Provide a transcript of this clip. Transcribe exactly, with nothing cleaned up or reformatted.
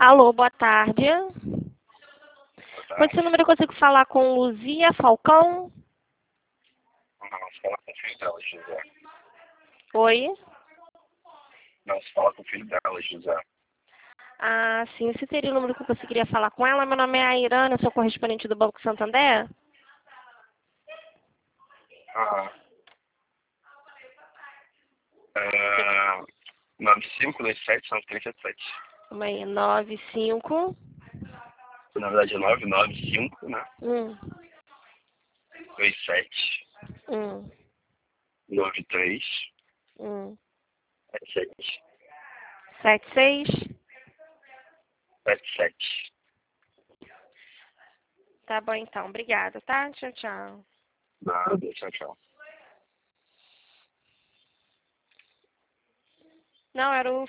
Alô, boa tarde. Boa Com esse tarde. número eu consigo falar com Luzia Falcão? Não, se fala com o filho dela, José. Oi? Não, se fala com o filho dela, José. Ah, sim. Esse seria o número que eu conseguiria falar com ela. Meu nome é Airana, eu sou correspondente do Banco Santander. Ah. É... nove cinco dois sete nove três sete sete. Calma aí, nove cinco. Na verdade é nove nove cinco, né? um, dois sete um, nove três um, sete sete. sete seis. sete sete. Tá bom então, obrigada, tá? Tchau, tchau. Nada, tchau, tchau. Não, era o